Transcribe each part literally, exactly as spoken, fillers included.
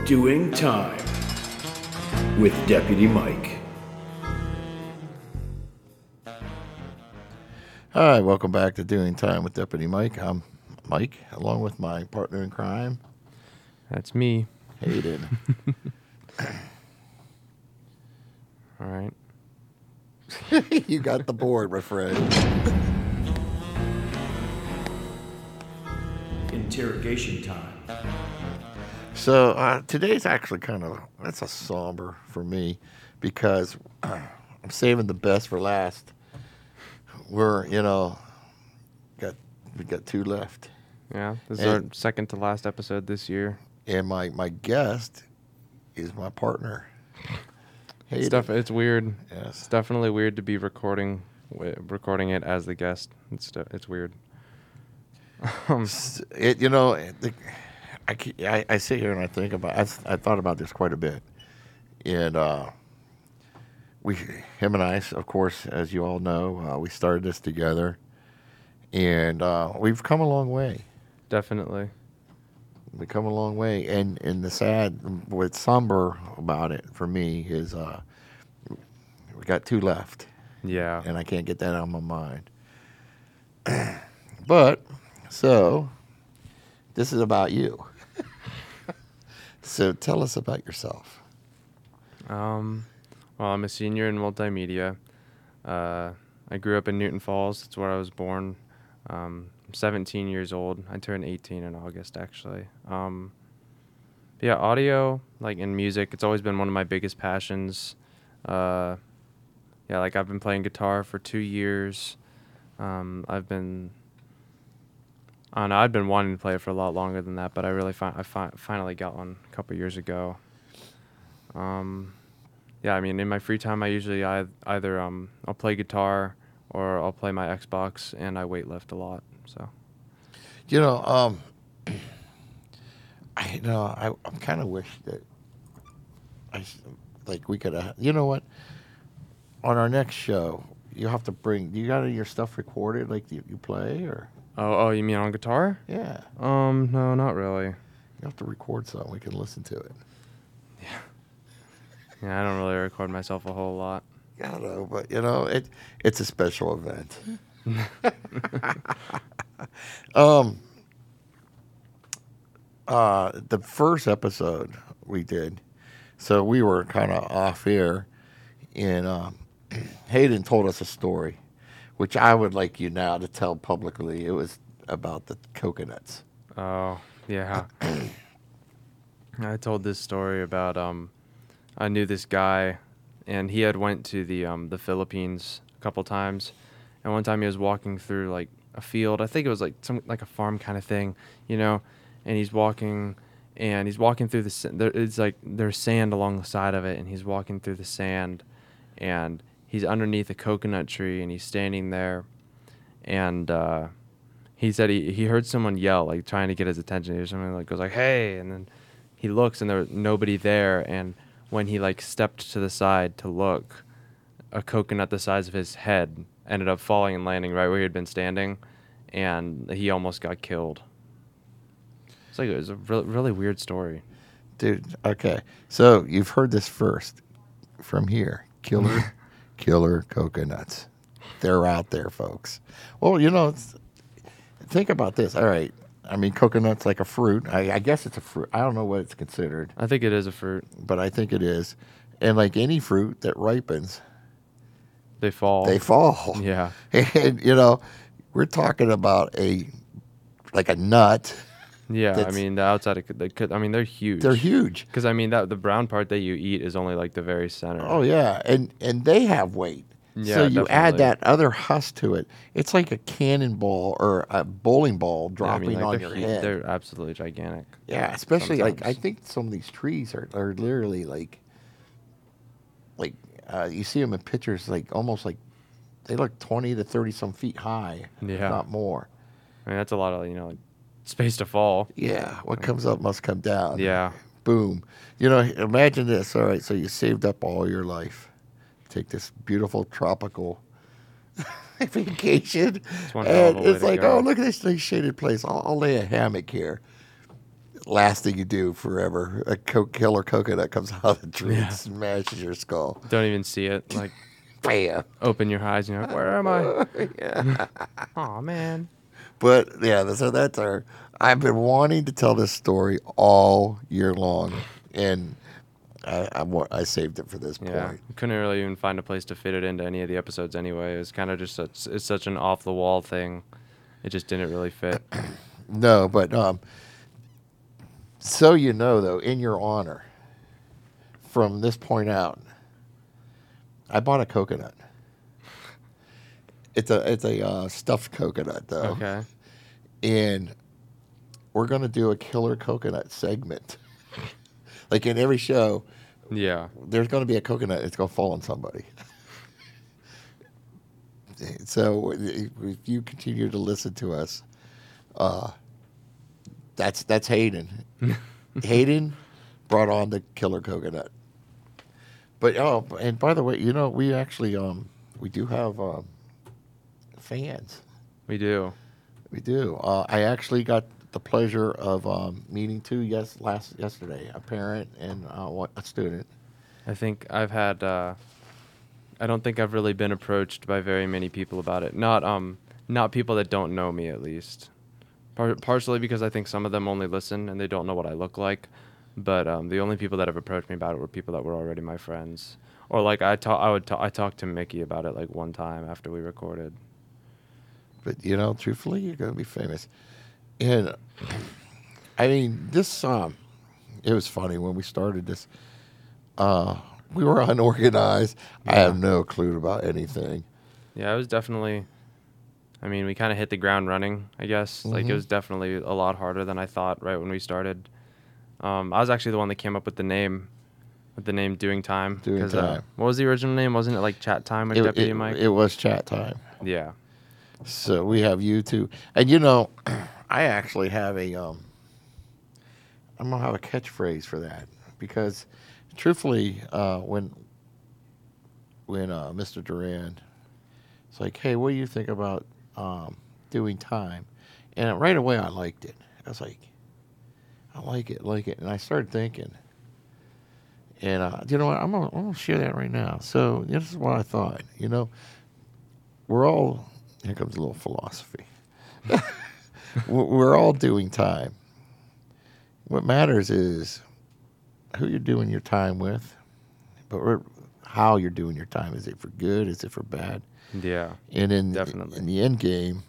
Doing Time with Deputy Mike. Hi, welcome back to Doing Time with Deputy Mike. I'm Mike, along with my partner in crime. That's me. Hayden. All right. You got the board, my friend. Interrogation time. So uh, today's actually kind of, that's a somber for me because uh, I'm saving the best for last. We're, you know, got we got two left. Yeah, this is And- our second to last episode this year. And my, my guest is my partner. It's, Hayden. def- it's weird. Yes. It's definitely weird to be recording wi- recording it as the guest. It's de- it's weird. um, It, you know, the, I, ke- I, I sit here and I think about, I, I thought about this quite a bit. And uh, we, him and I, of course, as you all know, uh, we started this together. And uh, we've come a long way. definitely. We've come a long way. And, and the sad, what's somber about it for me is uh, we got two left. Yeah. And I can't get that out of my mind. But, so, this is about you. So tell us about yourself. Um, well, I'm a senior in multimedia. Uh, I grew up in Newton Falls. That's where I was born. Um, I'm seventeen years old. I turned eighteen in August, actually. Um, yeah, audio, like in music, it's always been one of my biggest passions. Uh, yeah, like I've been playing guitar for two years. Um, I've been, I don't know, I'd been wanting to play it for a lot longer than that, but I really fi- I fi- finally got one a couple years ago. Um, yeah, I mean, in my free time, I usually I, either um, I'll play guitar or I'll play my Xbox, and I weightlift a lot. So You know, um, I you know I, I kind of wish that I s- like we could have. You know what? On our next show, you have to bring. You got any of your stuff recorded, like you, you play, or oh oh, you mean on guitar? yeah, Um, no, not really. you have to record something. We can listen to it. Yeah, I don't really record myself a whole lot. I don't know, but you know, it it's a special event. um, uh, the first episode we did, so we were kind of off air, and um, Hayden told us a story, which I would like you now to tell publicly. It was about the coconuts. Oh, yeah. I told this story about um, I knew this guy, and he had went to the um the Philippines a couple times, and one time he was walking through like a field. I think it was like some like a farm kind of thing, you know, and he's walking, and he's walking through the sa- there, it's like there's sand along the side of it, and he's walking through the sand, and he's underneath a coconut tree, and he's standing there, and uh, he said he, he heard someone yell, like trying to get his attention. He heard someone like goes like, "Hey!" and then he looks and there was nobody there. And when he like stepped to the side to look, a coconut the size of his head ended up falling and landing right where he had been standing, and he almost got killed. It's like it was a re- really weird story. Dude, okay. So you've heard this first from here. Killer, killer coconuts. They're out there, folks. Well, you know, it's, think about this. All right. I mean, coconut's like a fruit. I, I guess it's a fruit. I don't know what it's considered, I think it is a fruit. but I think it is. And like any fruit that ripens, They fall. they fall. Yeah. And, you know, we're talking about a, like a nut. Yeah. I That's- mean, the outside, of, they could, I mean, they're huge. They're huge. Because, I mean, that the brown part that you eat is only like the very center. Oh yeah, and and they have weight. Yeah, so you add definitely. that other husk to it. It's like a cannonball or a bowling ball Yeah, I dropping mean, like, on they're your hu- head. They're absolutely gigantic. Yeah, especially like I sometimes. think some of these trees are, are literally like like uh, you see them in pictures like almost like they look twenty to thirty some feet high, if Yeah. not more. I mean, that's a lot of, you know, like, space to fall. Yeah, what comes up must come down. Yeah. Boom. You know, imagine this. All right, so you saved up all your life. Take this beautiful tropical vacation. one hell of And a way it's to like, go. oh, look at this nice shaded place. I'll, I'll lay a hammock here. last thing you do forever. A co- killer coconut comes out of the tree Yeah. and smashes your skull. Don't even see it. Like, Bam. open your eyes and you're like, where am I? Yeah. Oh man. But yeah, so that's our. I've been wanting to tell this story all year long, and I I, wa- I saved it for this Yeah, point. couldn't really even find a place to fit it into any of the episodes anyway. It was kind of just such, it's such an off the wall thing. It just didn't really fit. No, but um, so you know though, in your honor, from this point out, I bought a coconut. It's a it's a uh, stuffed coconut though, Okay. and we're gonna do a killer coconut segment. Like in every show, Yeah. there's gonna be a coconut. It's gonna fall on somebody. So if you continue to listen to us, uh, that's that's Hayden. Hayden brought on the killer coconut. But oh, and by the way, you know we actually um we do have um, fans. We do. We do. Uh, I actually got the pleasure of um, meeting two yes last yesterday, a parent and uh, one- a student. I think I've had. Uh, I don't think I've really been approached by very many people about it. Not um, not people that don't know me at least. Par- partially because I think some of them only listen and they don't know what I look like. But um, the only people that have approached me about it were people that were already my friends. Or like I talk, I would ta- I talked to Mickey about it like one time after we recorded. But you know, truthfully, you're going to be famous. And I mean, this um, it was funny when we started this. Uh, we were unorganized. I Yeah. have no clue about anything. Yeah, it was definitely. I mean, we kind of hit the ground running, I guess. Like, Mhm. it was definitely a lot harder than I thought right when we started. Um, I was actually the one that came up with the name, with the name Doing Time. Doing 'cause, Uh, Time. what was the original name? Wasn't it like Chat Time with It, Deputy it, Mike? it was chat time. Yeah. So we have you two, and you know, I actually have a um, I'm gonna have a catchphrase for that because, truthfully, uh, when when uh, Mister Duran, it's like, hey, what do you think about um, doing time? And right away, I liked it. I was like, I like it, like it, and I started thinking, and uh, you know what? I'm gonna, I'm gonna share that right now. So this is what I thought. You know, we're all here comes a little philosophy. We're we're all doing time. What matters is who you're doing your time with, but we're, how you're doing your time. Is it for good? Is it for bad? Yeah. And in Definitely. in the end game,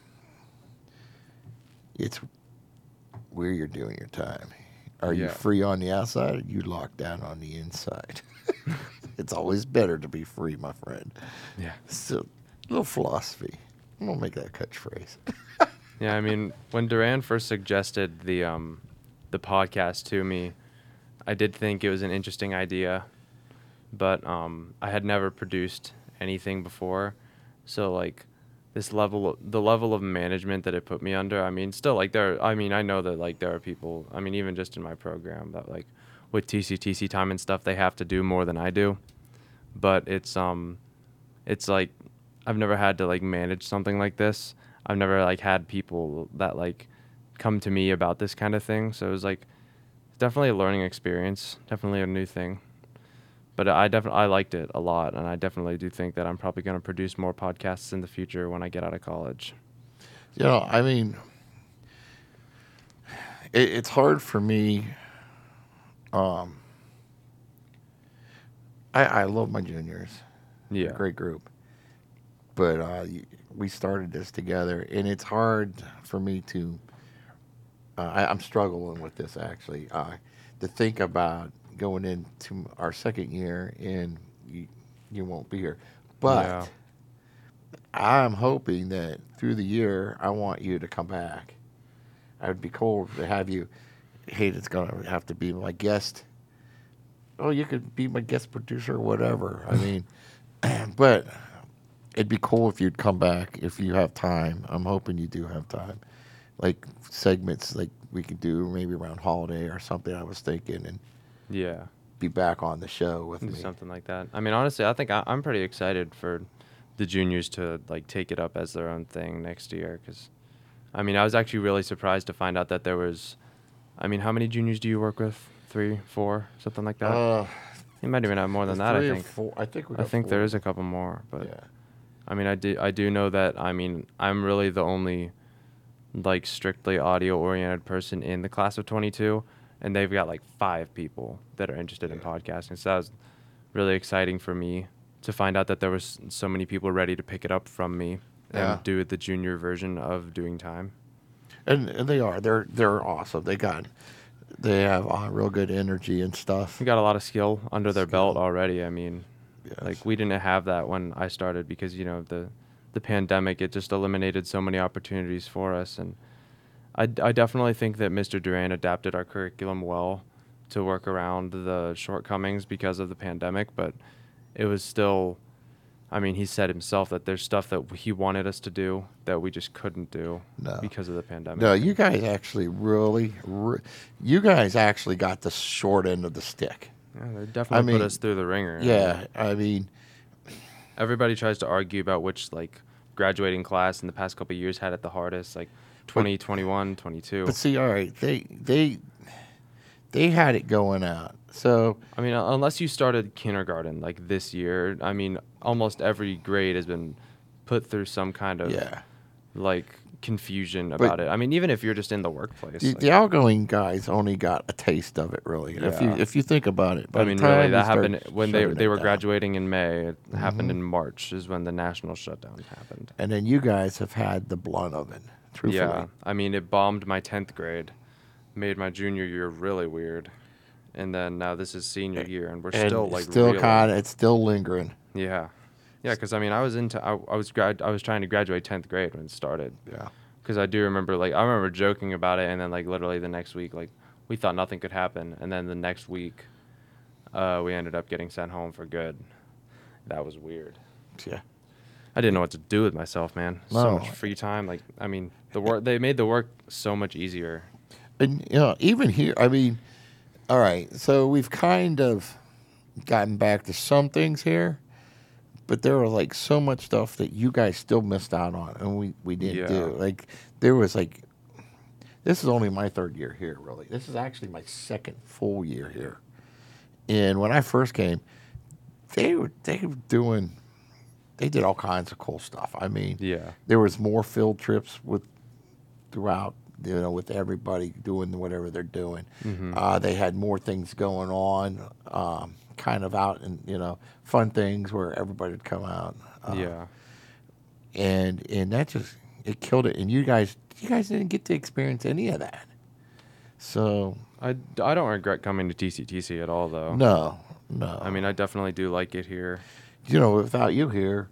it's where you're doing your time. Are you Yeah. free on the outside or are you locked down on the inside? It's always better to be free, my friend. Yeah. So, little philosophy. I'm gonna make that a catchphrase. Yeah, I mean, when Duran first suggested the um, the podcast to me, I did think it was an interesting idea, but um, I had never produced anything before, so like this level, of, the level of management that it put me under. I mean, still like there. I mean, I know that like there are people. I mean, even just in my program that like with T C T C time and stuff, they have to do more than I do, but it's um, it's like I've never had to like manage something like this. I've never like had people that like come to me about this kind of thing. So it was like definitely a learning experience, definitely a new thing. But I definitely I liked it a lot, and I definitely do think that I'm probably going to produce more podcasts in the future when I get out of college. You know, I mean, it, it's hard for me. Um, I, I love my juniors. They're Yeah. a great group. But uh, y- we started this together, and it's hard for me to. Uh, I, I'm struggling with this actually. Uh, to think about going into our second year and you, you won't be here. But Yeah. I'm hoping that through the year, I want you to come back. I would be cool to have you. Hey, it's gonna have to be my guest. Oh, you could be my guest producer or whatever. I mean, but it'd be cool if you'd come back if you have time. I'm hoping you do have time. Like segments like we could do maybe around holiday or something. I was thinking and Yeah. be back on the show with Do me. something like that. I mean, honestly, I think I, I'm pretty excited for the juniors to like take it up as their own thing next year. Because, I mean, I was actually really surprised to find out that there was I mean, how many juniors do you work with? Three, four, something like that? Uh, You might even have more than that, I three or think. four. I think we. I Got think four. there is a couple more, but Yeah. I mean, I do I do know that. I mean, I'm really the only like strictly audio oriented person in the class of twenty-two, and they've got like five people that are interested in podcasting. So that was really exciting for me to find out that there was so many people ready to pick it up from me and Yeah. do the junior version of Doing Time. And, and they are. They're they're awesome. They got. They have uh, real good energy and stuff. We got a lot of skill under their belt Skill. already. I mean, Yes. like we didn't have that when I started because you know the the pandemic, it just eliminated so many opportunities for us, and I, I definitely think that Mister Duran adapted our curriculum well to work around the shortcomings because of the pandemic, but it was still, I mean, he said himself that there's stuff that he wanted us to do that we just couldn't do No. because of the pandemic. No, you guys actually really, re- you guys actually got the short end of the stick. Yeah, they definitely mean, put us through the ringer. I Yeah, mean, I mean, everybody tries to argue about which like graduating class in the past couple of years had it the hardest, like twenty, twenty-one, twenty-two. but see, all right, they they they had it going out. So I mean, uh, unless you started kindergarten like this year, I mean, almost every grade has been put through some kind of yeah, like confusion about it. I mean, even if you're just in the workplace. the, like- the outgoing guys only got a taste of it, really. If you Yeah. if you think about it, by I the mean, time really, we that start happened when they shutting they it were down. graduating in May. It happened Mhm. in March is when the national shutdown happened. And then you guys have had the blunt of it. Truthfully, Yeah, I mean, it bombed my tenth grade, made my junior year really weird, and then now this is senior year, and we're and still like still reeling. kind of it's still lingering. Yeah, yeah, because I mean, I was into I, I was grad I was trying to graduate tenth grade when it started. Yeah. Because I do remember, like, I remember joking about it, and then, like, literally the next week, like, we thought nothing could happen. And then the next week, uh, we ended up getting sent home for good. That was weird. Yeah. I didn't know what to do with myself, man. So No. much free time. Like, I mean, the work, they made the work so much easier. And you know, even here, I mean, all right. So we've kind of gotten back to some things here, but there was like so much stuff that you guys still missed out on, and we we didn't Yeah. do. Like there was like, this is only my third year here. Really, this is actually my second full year here. And when I first came, they were they were doing, they did all kinds of cool stuff. I mean, Yeah. there was more field trips with throughout, you know, with everybody doing whatever they're doing. Mhm. Uh, they had more things going on, um, kind of out and you know, fun things where everybody would come out. Uh, yeah. and and that just it killed it. And you guys, you guys didn't get to experience any of that. So I, I don't regret coming to T C T C at all, though. no, no. I mean, I definitely do like it here. you know, without you here,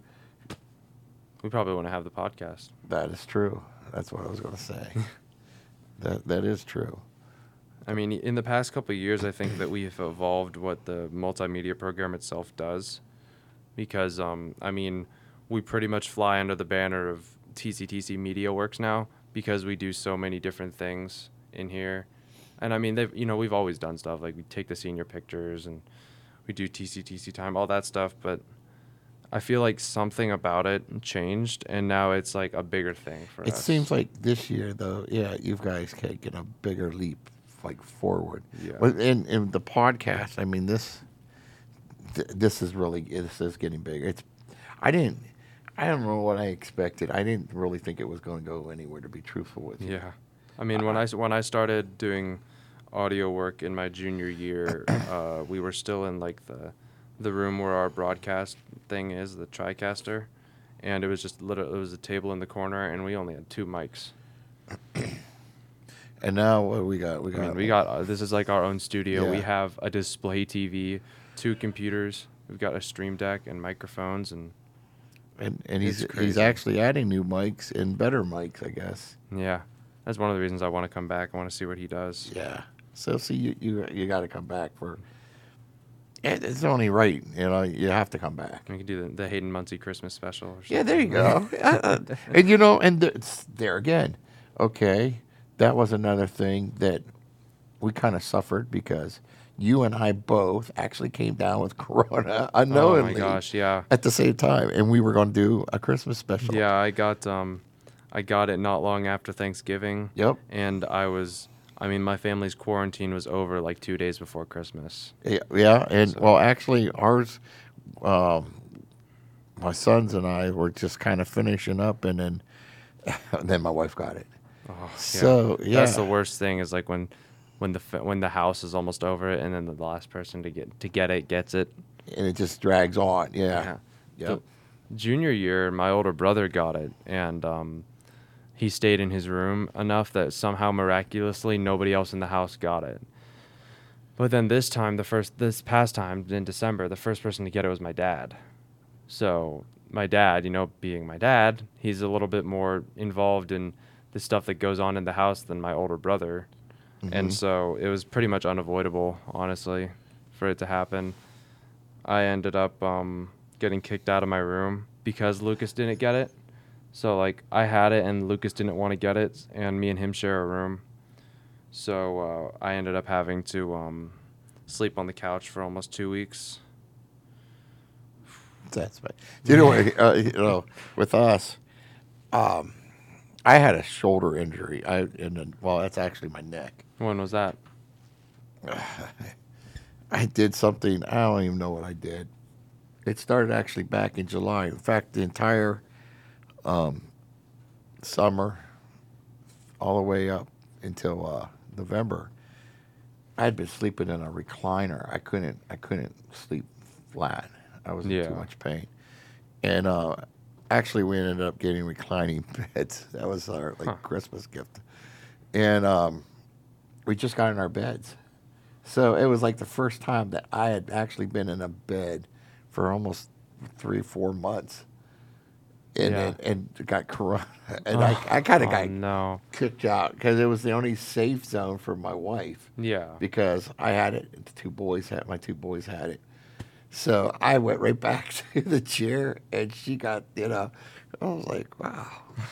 We probably wouldn't have the podcast. that is true. That's what I was going to say. that that is true. I mean, in the past couple of years, I think that we've evolved what the multimedia program itself does, because um, I mean, we pretty much fly under the banner of T C T C Media Works now because we do so many different things in here, and I mean, they've you know we've always done stuff like we take the senior pictures and we do T C T C time, all that stuff, but I feel like something about it changed, and now it's like a bigger thing for It us. seems like this year, though, yeah, you guys taken a bigger leap, like forward. Yeah. Well, and, and the podcast, I mean, this, th- this is really, this is getting bigger. It's, I didn't, I don't know what I expected. I didn't really think it was going to go anywhere. To be truthful with you. Yeah, I mean, when I s- when I started doing audio work in my junior year, uh, we were still in like the the room where our broadcast thing is, the TriCaster, and it was just literally it was a table in the corner, and we only had two mics. And now what do we got? We I got, mean, we got uh, this is like our own studio. We Yeah. have a display T V, two computers. We've got a stream deck and microphones, and and, and he's it's he's crazy. actually adding new mics and better mics, I guess. yeah, that's one of the reasons I want to come back. I want to see what he does. Yeah. So see, you you you got to come back for. it- It's only right, you know. You have to come back. We could do the, the Hayden Muncie Christmas special. Or Yeah, there you something. go. Uh, uh, and you know, and th- it's there again. Okay, that was another thing that we kind of suffered because you and I both actually came down with corona Oh unknowingly my gosh, yeah. at the same time, and we were going to do a Christmas special. Yeah, I got um, I got it not long after Thanksgiving. Yep. And I was, I mean, my family's quarantine was over like two days before Christmas. Yeah, yeah, and So- well, actually, ours, um, my sons and I were just kind of finishing up, and then, and then my wife got it. Oh, yeah. So yeah, That's the worst thing is like when, when the fa- when the house is almost over it, and then the last person to get to get it gets it. and it just drags on. Yeah, yeah. The junior year, my older brother got it, and um, he stayed in his room enough that somehow miraculously nobody else in the house got it. But then this time, the first this past time in December, the first person to get it was my dad. So my dad, you know, being my dad, he's a little bit more involved in the stuff that goes on in the house than my older brother. And so it was pretty much unavoidable, honestly, for it to happen. I ended up um, getting kicked out of my room because Lucas didn't get it. So, like, I had it and Lucas didn't want to get it, and me and him share a room. So uh, I ended up having to um, sleep on the couch for almost two weeks. That's right. Do you know what? Uh, you know, with us, um, I had a shoulder injury. I and then, well, that's actually my neck. When was that? I did something. I don't even know what I did. It started actually back in July. In fact, the entire um, summer, all the way up until uh, November, I had been sleeping in a recliner. I couldn't. I couldn't sleep flat. I was in Yeah. too much pain. And uh, actually, we ended up getting reclining beds. That was our like Huh. Christmas gift. And um, we just got in our beds. So it was like the first time that I had actually been in a bed for almost three, four months. And Yeah. and, and got corona. And I, I kind of Oh, got no. kicked out because it was the only safe zone for my wife Yeah. because I had it. And the two boys had my two boys had it. So I went right back to the chair, and she got, you know, I was like, wow.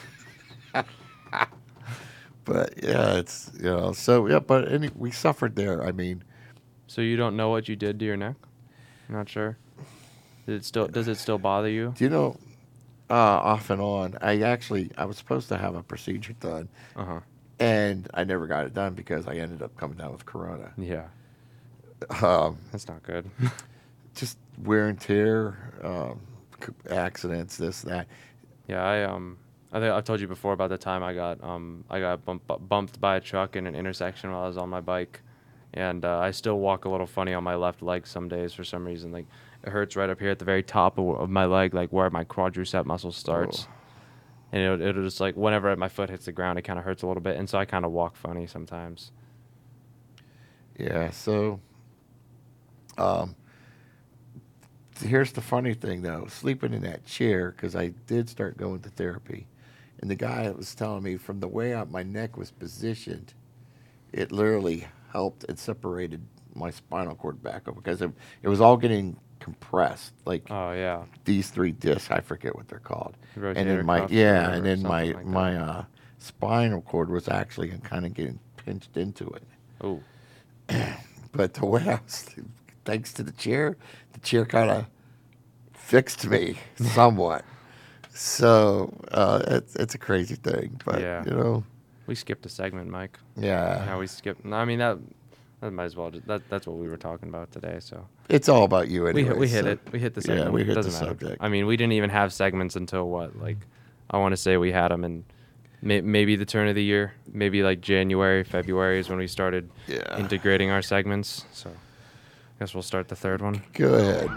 But yeah, it's, you know, so yeah, but any, we suffered there. I mean, So you don't know what you did to your neck? Not sure. Did it still? Does it still bother you? do you know, uh, off and on, I actually, I was supposed to have a procedure done, Uh huh. and I never got it done because I ended up coming down with corona. Yeah. Um, That's not good. just wear and tear, um, c- accidents, this, that. Yeah, I um, I think I've told you before about the time I got um, I got bump, bu- bumped by a truck in an intersection while I was on my bike, and uh, I still walk a little funny on my left leg some days for some reason. Like it hurts right up here at the very top of, of my leg, like where my quadricep muscle starts, Oh. and it'll, it'll just like whenever my foot hits the ground, it kind of hurts a little bit, and so I kind of walk funny sometimes. Yeah, so um, here's the funny thing, though. Sleeping in that chair, because I did start going to therapy, and the guy was telling me from the way out my neck was positioned, it literally helped and separated my spinal cord back up because it, it was all getting compressed, like Oh yeah. these three discs. I forget what they're called. and Rotator then my cuff yeah, or and then my something like that. my uh, spinal cord was actually kind of getting pinched into it. Oh. But the way I was, thanks to the chair, the chair kind of fixed me somewhat. So uh, it's it's a crazy thing, but Yeah. you know, We skipped a segment, Mike. yeah, Yeah, we skipped. I mean that. That might as well. Just, that that's what we were talking about today. So it's all about you we anyway. hit, we hit so- it. We hit the yeah, segment. we hit Doesn't the matter. subject. I mean, we didn't even have segments until what? Like, I want to say we had them in may, maybe the turn of the year. Maybe like January, February is when we started Yeah. integrating our segments. So I guess we'll start the third one. Go ahead.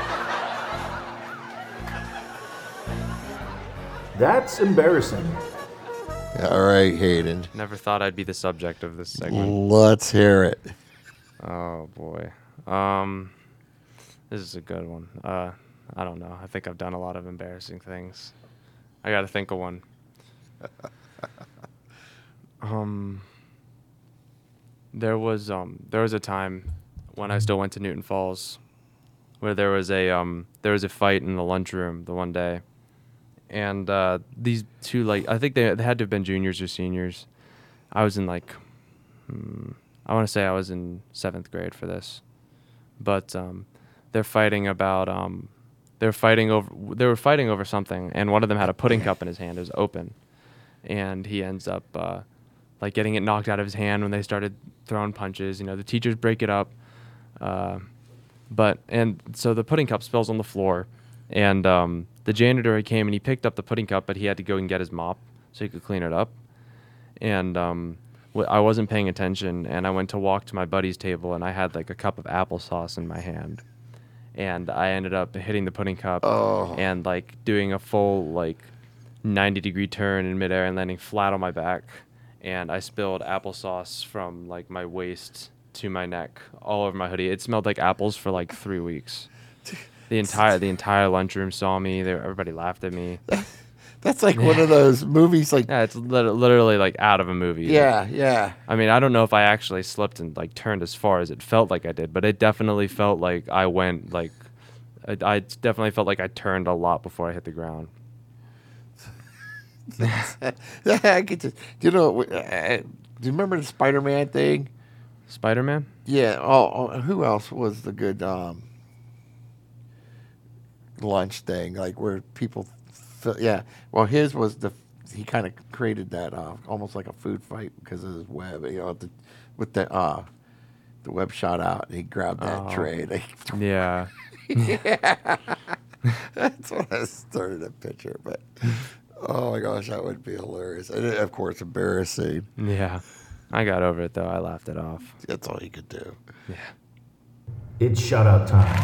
That's embarrassing. All right, Hayden. Never thought I'd be the subject of this segment. Let's hear it. Oh boy. Um, this is a good one. Uh, I don't know. I think I've done a lot of embarrassing things. I got to think of one. um, there was um there was a time when I still went to Newton Falls, where there was a um there was a fight in the lunchroom the one day, and uh, these two like I think they they had to have been juniors or seniors. I was in like. Hmm, I want to say I was in seventh grade for this, but um, they're fighting about um, they're fighting over they were fighting over something, and one of them had a pudding cup in his hand. It was open, and he ends up uh, like getting it knocked out of his hand when they started throwing punches. You know, the teachers break it up. Uh, but, and so the pudding cup spills on the floor, and um, the janitor came and he picked up the pudding cup, but he had to go and get his mop so he could clean it up. And um, w- I wasn't paying attention, and I went to walk to my buddy's table, and I had like a cup of applesauce in my hand. And I ended up hitting the pudding cup Oh. and like doing a full like ninety degree turn in midair and landing flat on my back. And I spilled applesauce from like my waist to my neck all over my hoodie. It smelled like apples for like three weeks. The entire the entire lunchroom saw me. They, everybody laughed at me. That's like one of those movies, like Yeah, it's lit- literally like out of a movie. yeah, yeah. I mean, I don't know if I actually slipped and like turned as far as it felt like I did, but it definitely felt like I went like I, I definitely felt like I turned a lot before I hit the ground. I get to, you know, uh, do you remember the Spider-Man thing? Spider-Man? Yeah. Oh, oh, who else was the good um, lunch thing? Like where people, fi- yeah. Well, his was the he kind of created that uh, almost like a food fight because of his web. You know, the, with the uh, the web shot out and he grabbed that Oh. tray. And he, Yeah. yeah. That's what I started to picture. But oh my gosh, that would be hilarious. And of course, embarrassing. Yeah. I got over it though. I laughed it off. That's all you could do. Yeah. It's shout out time.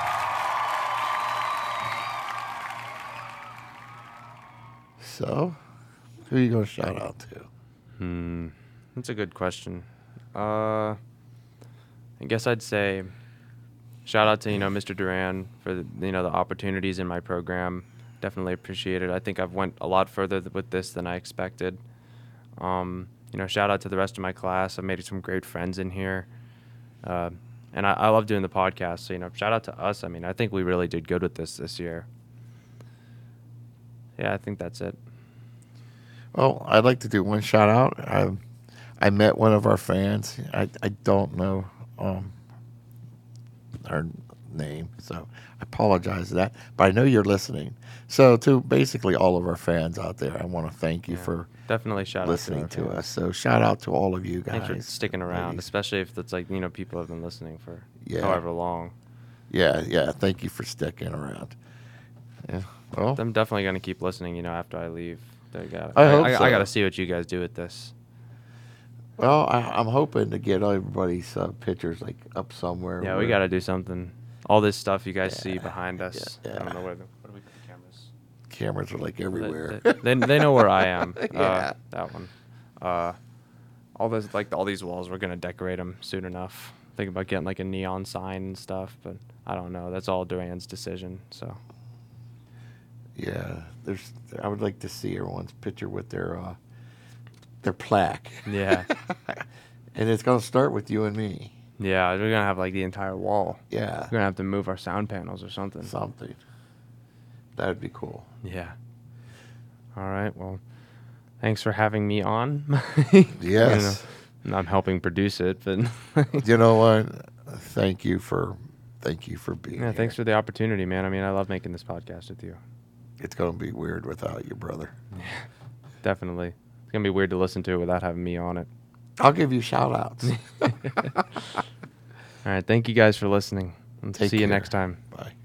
So, who are you going to shout out to? Hmm. That's a good question. Uh, I guess I'd say shout out to, you know, Mister Duran for the, you know, the opportunities in my program. Definitely appreciate it. I think I've went a lot further th- with this than I expected. Um, you know, shout out to the rest of my class. I made some great friends in here. Uh, and I, I love doing the podcast. So, you know, shout out to us. I mean, I think we really did good with this this year. Yeah, I think that's it. Well, I'd like to do one shout out. I I met one of our fans. I, I don't know um, her name, so I apologize for that. But I know you're listening. So to basically all of our fans out there, I want to thank you Yeah. for Definitely shout listening out to, our us. So shout out to all of you guys. Thanks for sticking around, ladies. especially if it's like, you know, people have been listening for Yeah. however long. Yeah, yeah. Thank you for sticking around. Yeah. Well, I'm definitely going to keep listening, you know, after I leave. They got, I hope I, so. I got to see what you guys do with this. well, I, I'm hoping to get everybody's uh, pictures like up somewhere. Yeah, we where- got to do something. All this stuff you guys see Yeah, behind us. yeah, I don't yeah. know where the, where do we put the cameras? Cameras are like They- everywhere. They, they, they know where I am. Uh, Yeah. That one. Uh, all this, like all these walls, we're going to decorate them soon enough. Think about getting like a neon sign and stuff, but I don't know. That's all Duran's decision, so. Yeah, there's. I would like to see everyone's picture with their uh, their plaque. Yeah. And it's gonna start with you and me. Yeah, we're going to have like the entire wall. Yeah, We're going to have to move our sound panels or something. something. That would be cool. Yeah. All right. Well, thanks for having me on. Yes. You know, I'm helping produce it, but You know what? Thank you for, thank you for being. yeah, here. thanks for the opportunity, man. I mean, I love making this podcast with you. It's gonna be weird without you, brother. Definitely. It's going to be weird to listen to it without having me on it. I'll give you shout outs. All right. Thank you guys for listening. And Take see you care. next time. Bye.